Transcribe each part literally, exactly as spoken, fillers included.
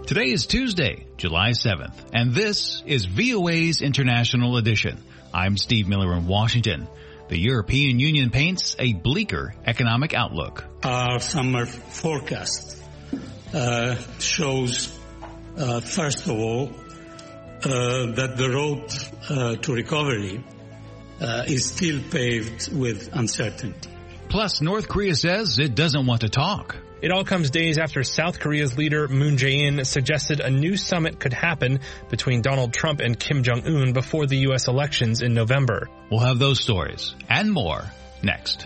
Today is Tuesday, July seventh, and this is V O A's International Edition. I'm Steve Miller in Washington. The European Union paints a bleaker economic outlook. Our summer forecast uh, shows, uh, first of all, uh, that the road uh, to recovery uh, is still paved with uncertainty. Plus, North Korea says it doesn't want to talk. It all comes days after South Korea's leader Moon Jae-in suggested a new summit could happen between Donald Trump and Kim Jong-un before the U S elections in November. We'll have those stories and more next.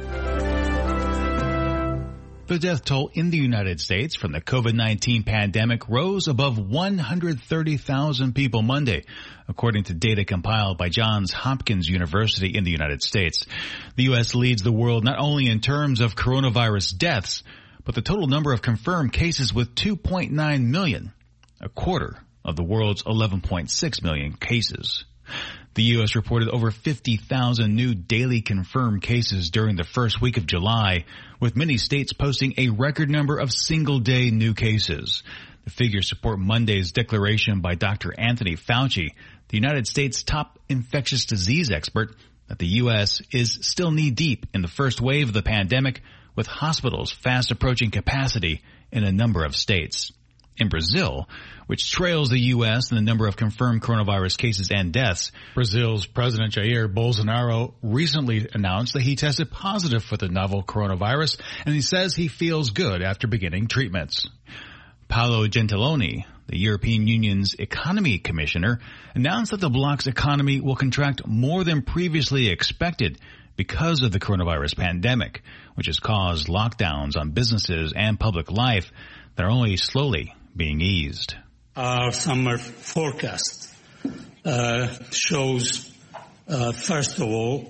The death toll in the United States from the COVID nineteen pandemic rose above one hundred thirty thousand people Monday, according to data compiled by Johns Hopkins University in the United States. The U S leads the world not only in terms of coronavirus deaths, but the total number of confirmed cases with two point nine million, a quarter of the world's eleven point six million cases. The U S reported over fifty thousand new daily confirmed cases during the first week of July, with many states posting a record number of single-day new cases. The figures support Monday's declaration by Doctor Anthony Fauci, the United States' top infectious disease expert, that the U S is still knee-deep in the first wave of the pandemic, with hospitals fast approaching capacity in a number of states. In Brazil, which trails the U S in the number of confirmed coronavirus cases and deaths, Brazil's President Jair Bolsonaro recently announced that he tested positive for the novel coronavirus, and he says he feels good after beginning treatments. Paolo Gentiloni, the European Union's economy commissioner, announced that the bloc's economy will contract more than previously expected because of the coronavirus pandemic, which has caused lockdowns on businesses and public life that are only slowly being eased. Our summer forecast uh, shows, uh, first of all,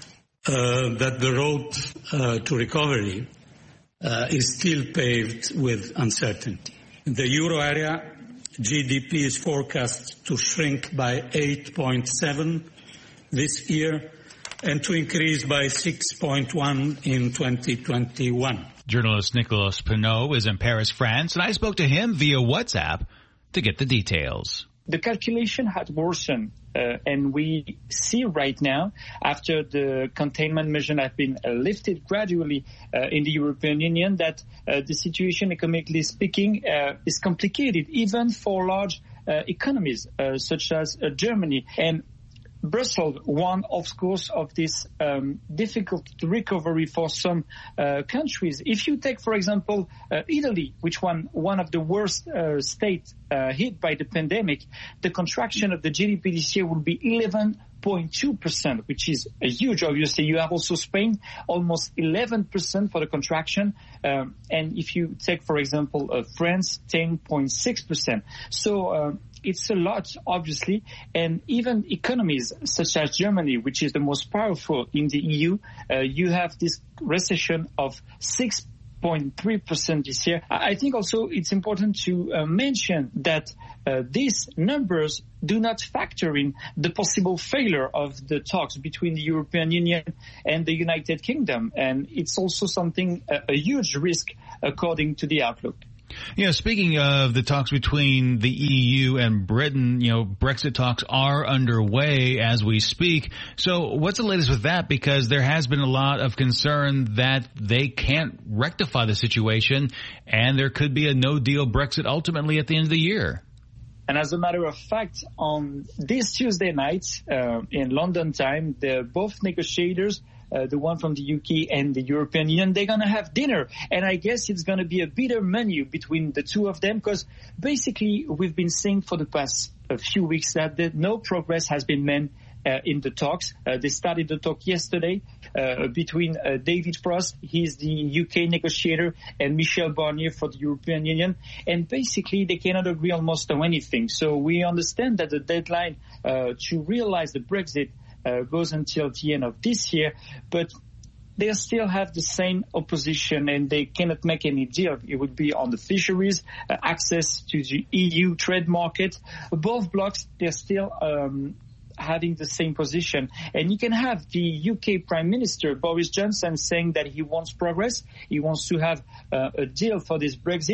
uh, that the road uh, to recovery uh, is still paved with uncertainty. In the euro area, G D P is forecast to shrink by eight point seven this year, and to increase by six point one in twenty twenty-one. Journalist Nicolas Pinot is in Paris, France, and I spoke to him via WhatsApp to get the details. The calculation had worsened, uh, and we see right now, after the containment measures have been uh, lifted gradually uh, in the European Union, that uh, the situation, economically speaking, uh, is complicated, even for large uh, economies uh, such as uh, Germany. And Brussels, one, of course, of this um, difficult recovery for some uh, countries. If you take, for example, uh, Italy, which one one of the worst uh, states uh, hit by the pandemic, the contraction of the G D P this year will be eleven point two percent, which is a huge, obviously. You have also Spain, almost eleven percent for the contraction. Um, and if you take, for example, uh, France, ten point six percent. So uh, it's a lot, obviously. And even economies such as Germany, which is the most powerful in the E U, uh, you have this recession of six zero point three percent this year. I think also it's important to uh, mention that uh, these numbers do not factor in the possible failure of the talks between the European Union and the United Kingdom. And it's also something, uh, a huge risk according to the outlook. You know, speaking of the talks between the E U and Britain, you know, Brexit talks are underway as we speak. So what's the latest with that? Because there has been a lot of concern that they can't rectify the situation and there could be a no-deal Brexit ultimately at the end of the year. And as a matter of fact, on this Tuesday night uh, in London time, the both negotiators, Uh, the one from the U K and the European Union, they're going to have dinner. And I guess it's going to be a bitter menu between the two of them, because basically we've been saying for the past a few weeks that the, no progress has been made uh, in the talks. Uh, they started the talk yesterday uh, between uh, David Frost, he's the U K negotiator, and Michel Barnier for the European Union. And basically they cannot agree almost on anything. So we understand that the deadline uh, to realize the Brexit Uh, goes until the end of this year, but they still have the same opposition and they cannot make any deal. It would be on the fisheries, uh, access to the E U trade market. Both blocs, they're still um, having the same position. And you can have the U K Prime Minister, Boris Johnson, saying that he wants progress. He wants to have uh, a deal for this Brexit.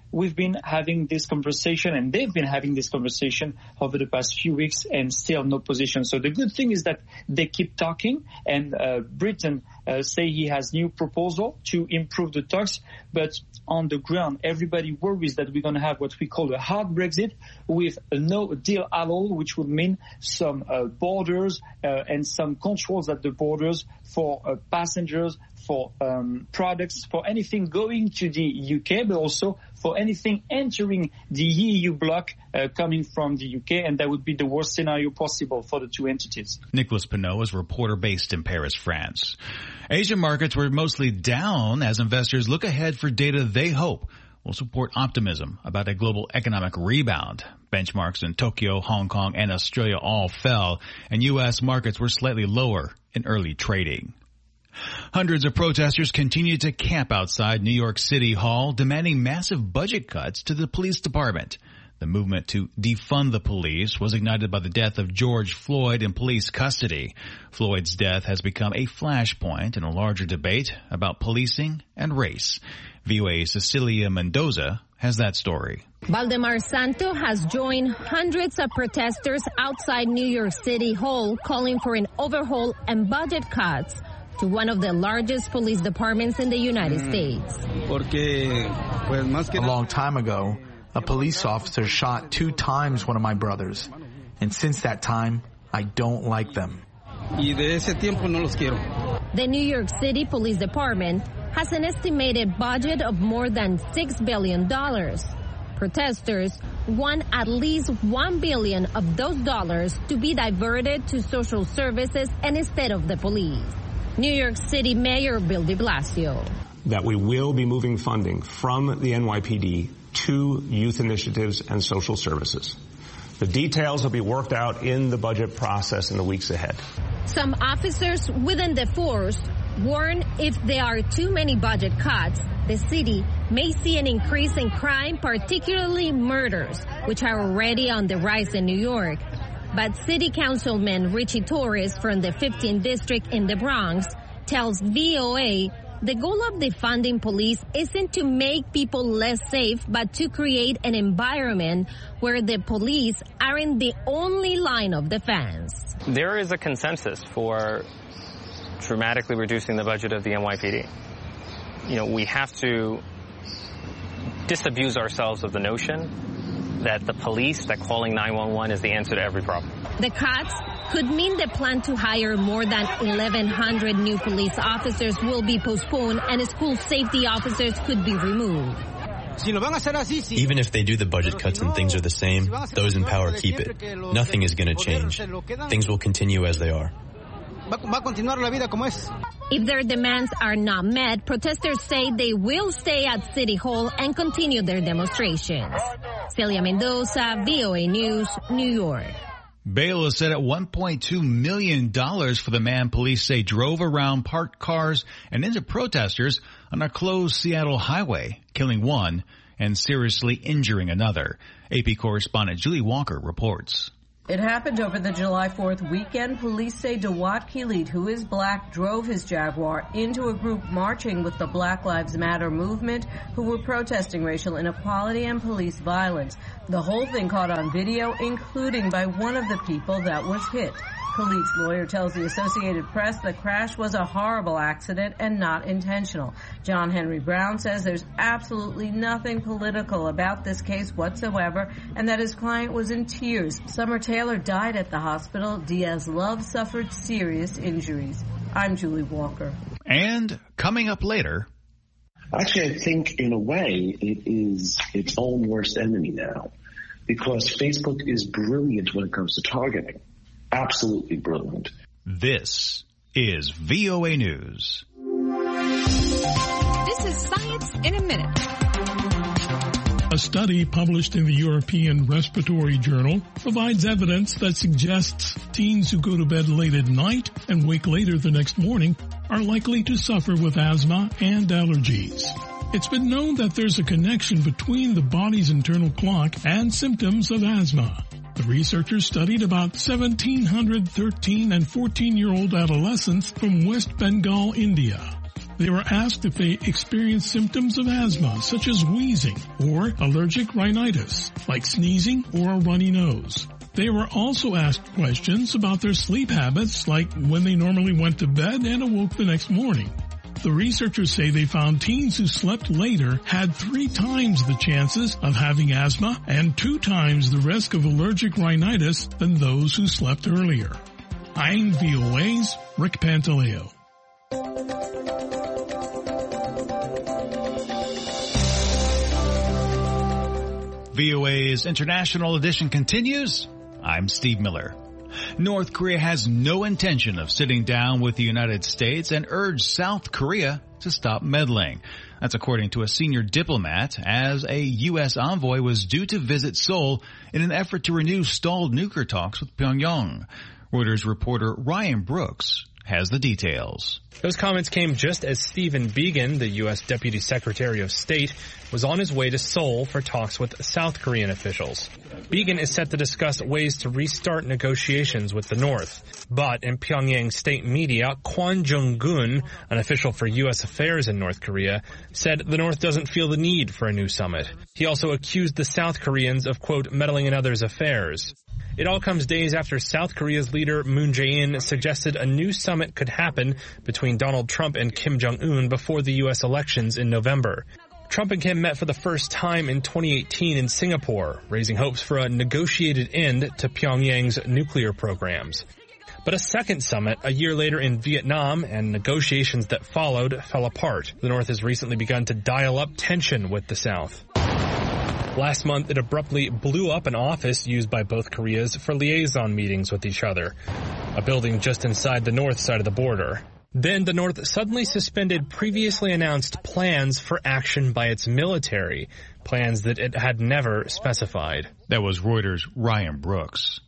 we've been having this conversation, and they've been having this conversation over the past few weeks, and still no position. So the good thing is that they keep talking, and uh, Britain uh, say he has new proposal to improve the talks, but on the ground, everybody worries that we're going to have what we call a hard Brexit with a no deal at all, which would mean some uh, borders uh, and some controls at the borders for uh, passengers, for um, products, for anything going to the U K, but also for anything entering the E U bloc uh, coming from the U K, and that would be the worst scenario possible for the two entities. Nicolas Pineau is a reporter based in Paris, France. Asian markets were mostly down as investors look ahead for data they hope will support optimism about a global economic rebound. Benchmarks in Tokyo, Hong Kong, and Australia all fell, and U S markets were slightly lower in early trading. Hundreds of protesters continue to camp outside New York City Hall, demanding massive budget cuts to the police department. The movement to defund the police was ignited by the death of George Floyd in police custody. Floyd's death has become a flashpoint in a larger debate about policing and race. V O A's Cecilia Mendoza has that story. Valdemar Santo has joined hundreds of protesters outside New York City Hall calling for an overhaul and budget cuts to one of the largest police departments in the United States. A long time ago, a police officer shot two times one of my brothers. And since that time, I don't like them. The New York City Police Department has an estimated budget of more than six billion dollars. Protesters want at least one billion dollars of those dollars to be diverted to social services and instead of the police. New York City Mayor Bill de Blasio. That we will be moving funding from the N Y P D to youth initiatives and social services. The details will be worked out in the budget process in the weeks ahead. Some officers within the force warn if there are too many budget cuts, the city may see an increase in crime, particularly murders, which are already on the rise in New York. But City Councilman Richie Torres from the fifteenth District in the Bronx tells V O A the goal of defunding police isn't to make people less safe, but to create an environment where the police aren't the only line of defense. There is a consensus for dramatically reducing the budget of the N Y P D. You know, we have to disabuse ourselves of the notion that the police, that calling nine one one is the answer to every problem. The cuts could mean the plan to hire more than eleven hundred new police officers will be postponed and school safety officers could be removed. Even if they do the budget cuts and things are the same, those in power keep it. Nothing is going to change. Things will continue as they are. If their demands are not met, protesters say they will stay at City Hall and continue their demonstrations. Celia Mendoza, V O A News, New York. Bail is set at one point two million dollars for the man police say drove around parked cars and into protesters on a closed Seattle highway, killing one and seriously injuring another. A P correspondent Julie Walker reports. It happened over the July fourth weekend. Police say Dawat Khalid, who is black, drove his Jaguar into a group marching with the Black Lives Matter movement who were protesting racial inequality and police violence. The whole thing caught on video, including by one of the people that was hit. Khalid's lawyer tells the Associated Press the crash was a horrible accident and not intentional. John Henry Brown says there's absolutely nothing political about this case whatsoever and that his client was in tears. Summer Taylor died at the hospital. Diaz Love suffered serious injuries. I'm Julie Walker. And coming up later... Actually, I think in a way it is its own worst enemy now because Facebook is brilliant when it comes to targeting. Absolutely brilliant. This is V O A News. This is Science in a Minute. A study published in the European Respiratory Journal provides evidence that suggests teens who go to bed late at night and wake later the next morning are likely to suffer with asthma and allergies. It's been known that there's a connection between the body's internal clock and symptoms of asthma. The researchers studied about seventeen hundred thirteen and fourteen-year-old adolescents from West Bengal, India. They were asked if they experienced symptoms of asthma, such as wheezing or allergic rhinitis, like sneezing or a runny nose. They were also asked questions about their sleep habits, like when they normally went to bed and awoke the next morning. The researchers say they found teens who slept later had three times the chances of having asthma and two times the risk of allergic rhinitis than those who slept earlier. I'm V O A's Rick Pantaleo. V O A's International Edition continues. I'm Steve Miller. North Korea has no intention of sitting down with the United States and urged South Korea to stop meddling. That's according to a senior diplomat, as a U S envoy was due to visit Seoul in an effort to renew stalled nuclear talks with Pyongyang. Reuters reporter Ryan Brooks has the details. Those comments came just as Stephen Biegun, the U S Deputy Secretary of State, was on his way to Seoul for talks with South Korean officials. Biegun is set to discuss ways to restart negotiations with the North. But in Pyongyang state media, Kwon Jong-gun, an official for U S affairs in North Korea, said the North doesn't feel the need for a new summit. He also accused the South Koreans of, quote, meddling in others' affairs. It all comes days after South Korea's leader Moon Jae-in suggested a new summit could happen between Donald Trump and Kim Jong-un before the U S elections in November. Trump and Kim met for the first time in twenty eighteen in Singapore, raising hopes for a negotiated end to Pyongyang's nuclear programs. But a second summit a year later in Vietnam and negotiations that followed fell apart. The North has recently begun to dial up tension with the South. Last month, it abruptly blew up an office used by both Koreas for liaison meetings with each other, a building just inside the north side of the border. Then the North suddenly suspended previously announced plans for action by its military, plans that it had never specified. That was Reuters' Ryan Brooks.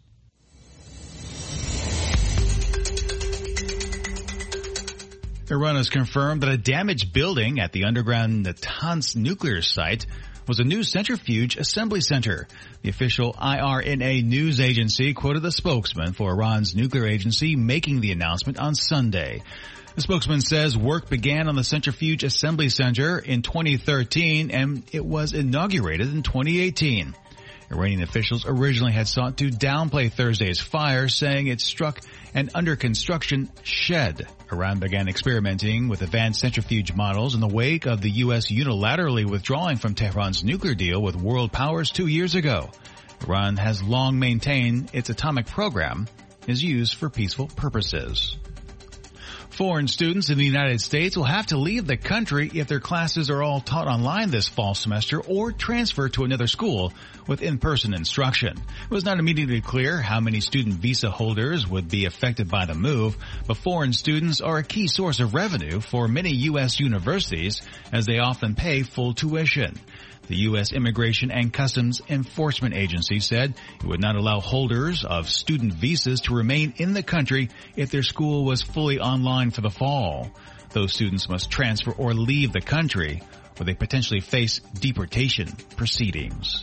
Iran has confirmed that a damaged building at the underground Natanz nuclear site was a new centrifuge assembly center. The official I R N A news agency quoted the spokesman for Iran's nuclear agency making the announcement on Sunday. The spokesman says work began on the centrifuge assembly center in twenty thirteen and it was inaugurated in twenty eighteen. Iranian officials originally had sought to downplay Thursday's fire, saying it struck an under-construction shed. Iran began experimenting with advanced centrifuge models in the wake of the U S unilaterally withdrawing from Tehran's nuclear deal with world powers two years ago. Iran has long maintained its atomic program is used for peaceful purposes. Foreign students in the United States will have to leave the country if their classes are all taught online this fall semester or transfer to another school with in-person instruction. It was not immediately clear how many student visa holders would be affected by the move, but foreign students are a key source of revenue for many U S universities as they often pay full tuition. The U S Immigration and Customs Enforcement Agency said it would not allow holders of student visas to remain in the country if their school was fully online for the fall. Those students must transfer or leave the country, or they potentially face deportation proceedings.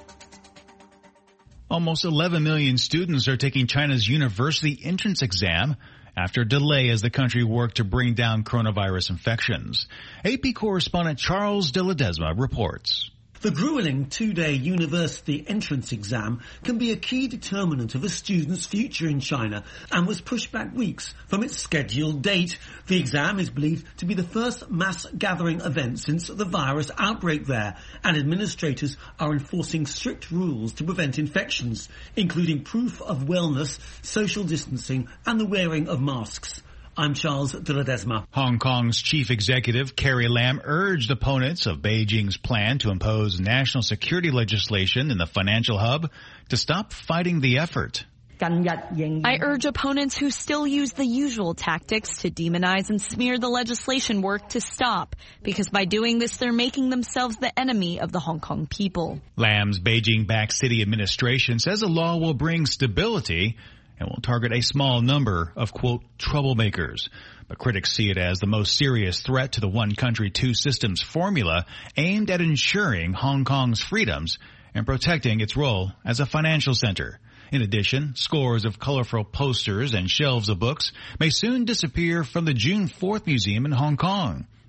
Almost eleven million students are taking China's university entrance exam after a delay as the country worked to bring down coronavirus infections. A P correspondent Charles de Ledesma reports. The grueling two-day university entrance exam can be a key determinant of a student's future in China and was pushed back weeks from its scheduled date. The exam is believed to be the first mass gathering event since the virus outbreak there, and administrators are enforcing strict rules to prevent infections, including proof of wellness, social distancing, and the wearing of masks. I'm Charles de Ledesma. Hong Kong's chief executive, Carrie Lam, urged opponents of Beijing's plan to impose national security legislation in the financial hub to stop fighting the effort. I urge opponents who still use the usual tactics to demonize and smear the legislation work to stop, because by doing this, they're making themselves the enemy of the Hong Kong people. Lam's Beijing-backed city administration says the law will bring stability and will target a small number of, quote, troublemakers. But critics see it as the most serious threat to the one country, two systems formula aimed at ensuring Hong Kong's freedoms and protecting its role as a financial center. In addition, scores of colorful posters and shelves of books may soon disappear from the June fourth museum in Hong Kong.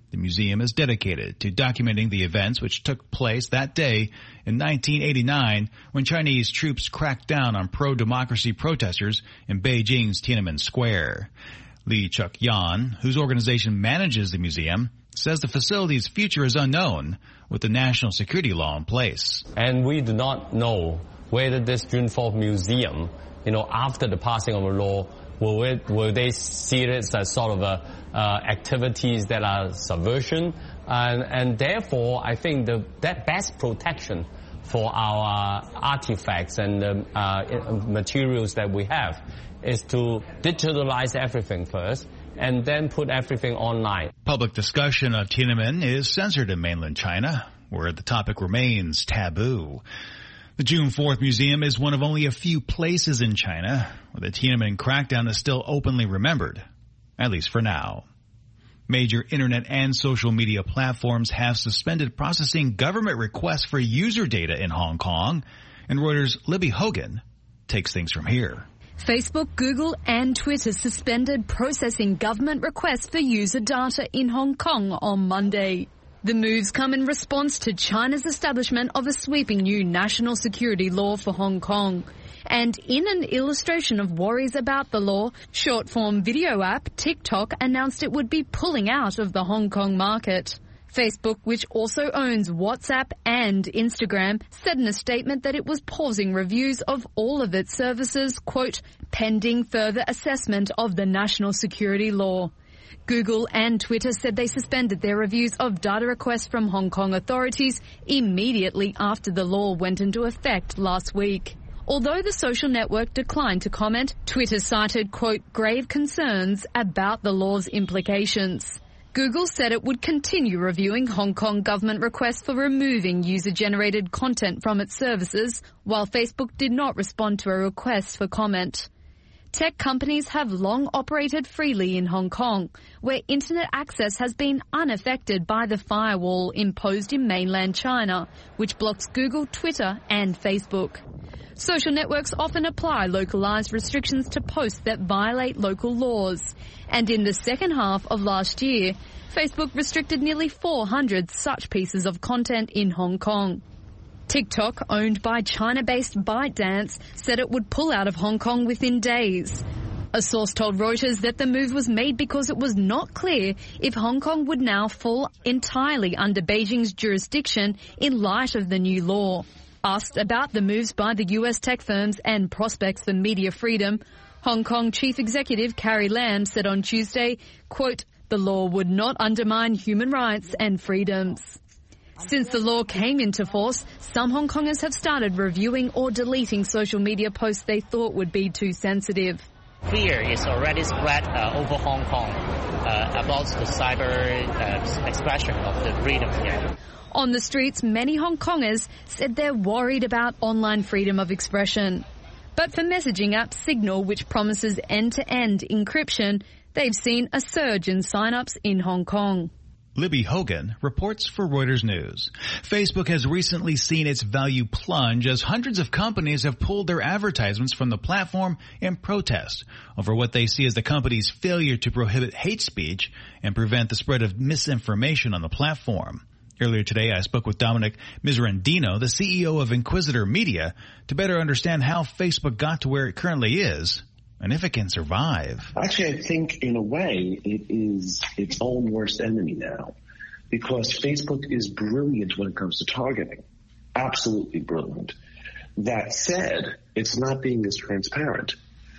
The museum is dedicated to documenting the events which took place that day in nineteen eighty-nine when Chinese troops cracked down on pro-democracy protesters in Beijing's Tiananmen Square. Lee Chuk-yan, whose organization manages the museum, says the facility's future is unknown with the national security law in place. And we do not know whether this June fourth museum, you know, after the passing of the law, will it, will they see it as sort of a, uh, activities that are subversion? And, and therefore, I think the that best protection for our artifacts and um, uh, materials that we have is to digitalize everything first and then put everything online. Public discussion of Tiananmen is censored in mainland China, where the topic remains taboo. The June fourth Museum is one of only a few places in China where the Tiananmen crackdown is still openly remembered, at least for now. Major internet and social media platforms have suspended processing government requests for user data in Hong Kong, and Reuters' Libby Hogan takes things from here. Facebook, Google and Twitter suspended processing government requests for user data in Hong Kong on Monday. The moves come in response to China's establishment of a sweeping new national security law for Hong Kong. And in an illustration of worries about the law, short-form video app TikTok announced it would be pulling out of the Hong Kong market. Facebook, which also owns WhatsApp and Instagram, said in a statement that it was pausing reviews of all of its services, quote, pending further assessment of the national security law. Google and Twitter said they suspended their reviews of data requests from Hong Kong authorities immediately after the law went into effect last week. Although the social network declined to comment, Twitter cited, quote, grave concerns about the law's implications. Google said it would continue reviewing Hong Kong government requests for removing user-generated content from its services, while Facebook did not respond to a request for comment. Tech companies have long operated freely in Hong Kong, where internet access has been unaffected by the firewall imposed in mainland China, which blocks Google, Twitter and Facebook. Social networks often apply localized restrictions to posts that violate local laws. And in the second half of last year, Facebook restricted nearly four hundred such pieces of content in Hong Kong. TikTok, owned by China-based ByteDance, said it would pull out of Hong Kong within days. A source told Reuters that the move was made because it was not clear if Hong Kong would now fall entirely under Beijing's jurisdiction in light of the new law. Asked about the moves by the U S tech firms and prospects for media freedom, Hong Kong Chief Executive Carrie Lam said on Tuesday, quote, the law would not undermine human rights and freedoms. Since the law came into force, some Hong Kongers have started reviewing or deleting social media posts they thought would be too sensitive. Fear is already spread uh, over Hong Kong uh, about the cyber uh, expression of the freedom here. On the streets, many Hong Kongers said they're worried about online freedom of expression. But for messaging app Signal, which promises end-to-end encryption, they've seen a surge in sign-ups in Hong Kong. Libby Hogan reports for Reuters News. Facebook has recently seen its value plunge as hundreds of companies have pulled their advertisements from the platform in protest over what they see as the company's failure to prohibit hate speech and prevent the spread of misinformation on the platform. Earlier today, I spoke with Dominic Miserandino, the C E O of Inquisitor Media, to better understand how Facebook got to where it currently is and if it can survive. Actually, I think in a way it is its own worst enemy now, because Facebook is brilliant when it comes to targeting. Absolutely brilliant. That said, it's not being as transparent.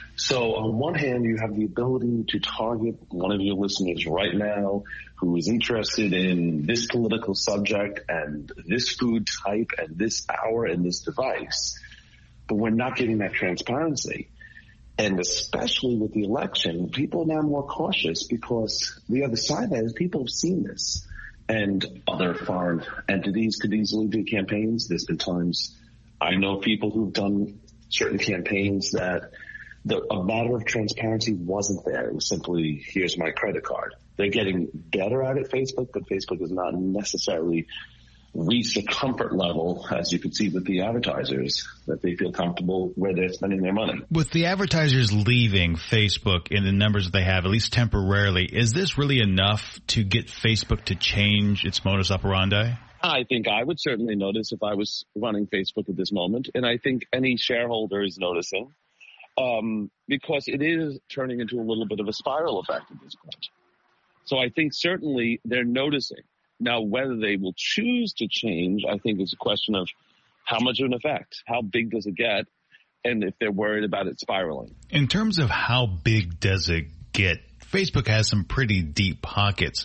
So on one hand, you have the ability to target one of your listeners right now who is interested in this political subject and this food type and this hour and this device. But we're not getting that transparency. And especially with the election, people are now more cautious because the other side of that is people have seen this. And other foreign entities could easily do campaigns. There's been times I know people who've done certain campaigns that the, a matter of transparency wasn't there. It was simply, here's my credit card. They're getting better at it, Facebook, but Facebook is not necessarily reached a comfort level, as you can see with the advertisers, that they feel comfortable where they're spending their money. With the advertisers leaving Facebook in the numbers that they have, at least temporarily, is this really enough to get Facebook to change its modus operandi? I think I would certainly notice if I was running Facebook at this moment, and I think any shareholder is noticing, um, because it is turning into a little bit of a spiral effect at this point. So I think certainly they're noticing. Now, whether they will choose to change, I think is a question of how much of an effect, how big does it get, and if they're worried about it spiraling. In terms of how big does it get, Facebook has some pretty deep pockets.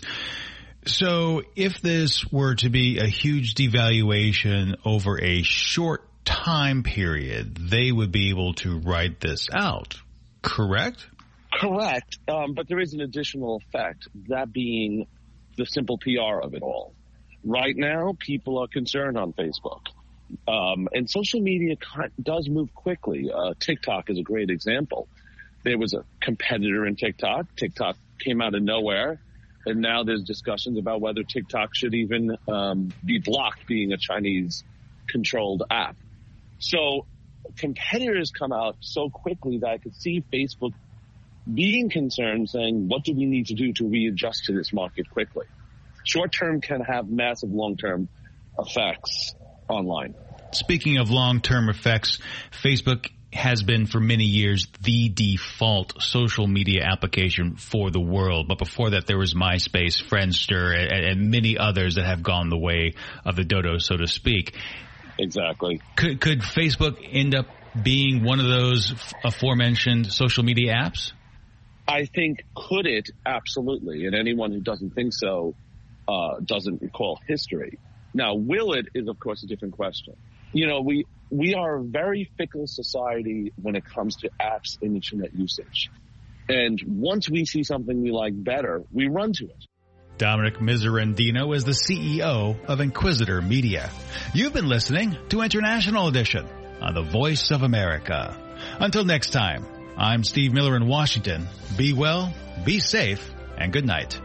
So if this were to be a huge devaluation over a short time period, they would be able to ride this out, correct? Correct, um, but there is an additional effect, that being the simple P R of it all. Right now, people are concerned on Facebook. Um, and social media does move quickly. Uh, TikTok is a great example. There was a competitor in TikTok. TikTok came out of nowhere. And now there's discussions about whether TikTok should even um, be blocked, being a Chinese-controlled app. So competitors come out so quickly that I could see Facebook being concerned, saying, what do we need to do to readjust to this market quickly? Short-term can have massive long-term effects online. Speaking of long-term effects, Facebook has been for many years the default social media application for the world. But before that, there was MySpace, Friendster, and, and many others that have gone the way of the dodo, so to speak. Exactly. Could, could Facebook end up being one of those aforementioned social media apps? I think, could it? Absolutely. And anyone who doesn't think so uh, doesn't recall history. Now, will it is, of course, a different question. You know, we we are a very fickle society when it comes to apps and internet usage. And once we see something we like better, we run to it. Dominic Miserandino is the C E O of Inquisitor Media. You've been listening to International Edition on the Voice of America. Until next time, I'm Steve Miller in Washington. Be well, be safe, and good night.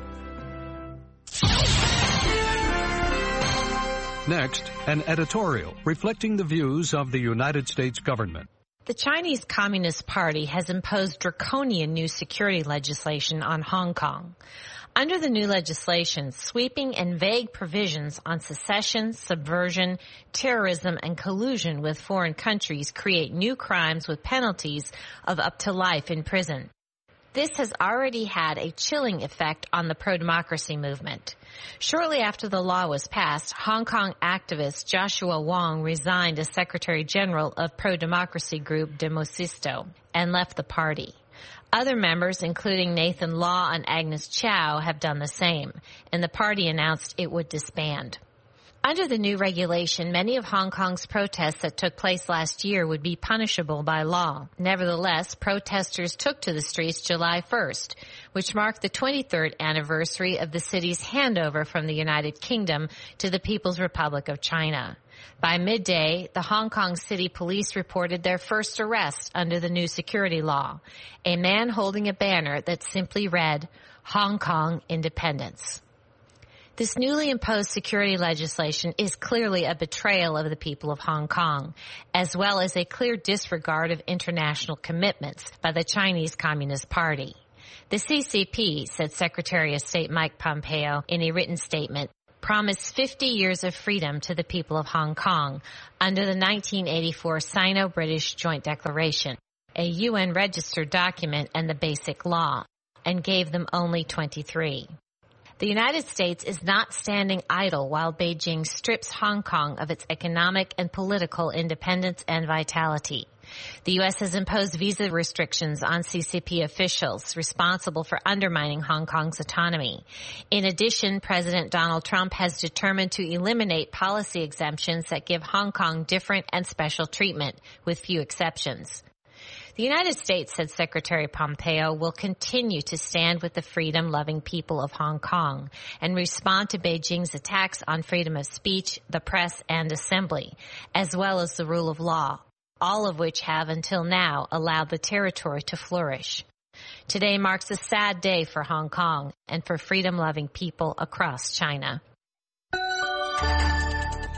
Next, an editorial reflecting the views of the United States government. The Chinese Communist Party has imposed draconian new security legislation on Hong Kong. Under the new legislation, sweeping and vague provisions on secession, subversion, terrorism, and collusion with foreign countries create new crimes with penalties of up to life in prison. This has already had a chilling effect on the pro-democracy movement. Shortly after the law was passed, Hong Kong activist Joshua Wong resigned as Secretary General of pro-democracy group Demosisto and left the party. Other members, including Nathan Law and Agnes Chow, have done the same, and the party announced it would disband. Under the new regulation, many of Hong Kong's protests that took place last year would be punishable by law. Nevertheless, protesters took to the streets July first, which marked the twenty-third anniversary of the city's handover from the United Kingdom to the People's Republic of China. By midday, the Hong Kong City Police reported their first arrest under the new security law, a man holding a banner that simply read, Hong Kong Independence. This newly imposed security legislation is clearly a betrayal of the people of Hong Kong, as well as a clear disregard of international commitments by the Chinese Communist Party. The C C P, said Secretary of State Mike Pompeo in a written statement, promised fifty years of freedom to the people of Hong Kong under the nineteen eighty-four Sino-British Joint Declaration, a U N-registered document and the Basic Law, and gave them only twenty-three. The United States is not standing idle while Beijing strips Hong Kong of its economic and political independence and vitality. The U S has imposed visa restrictions on C C P officials responsible for undermining Hong Kong's autonomy. In addition, President Donald Trump has determined to eliminate policy exemptions that give Hong Kong different and special treatment, with few exceptions. The United States, said Secretary Pompeo, will continue to stand with the freedom-loving people of Hong Kong and respond to Beijing's attacks on freedom of speech, the press, and assembly, as well as the rule of law, all of which have until now allowed the territory to flourish. Today marks a sad day for Hong Kong and for freedom-loving people across China.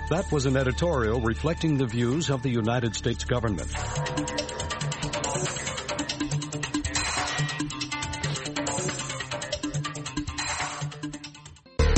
That was an editorial reflecting the views of the United States government.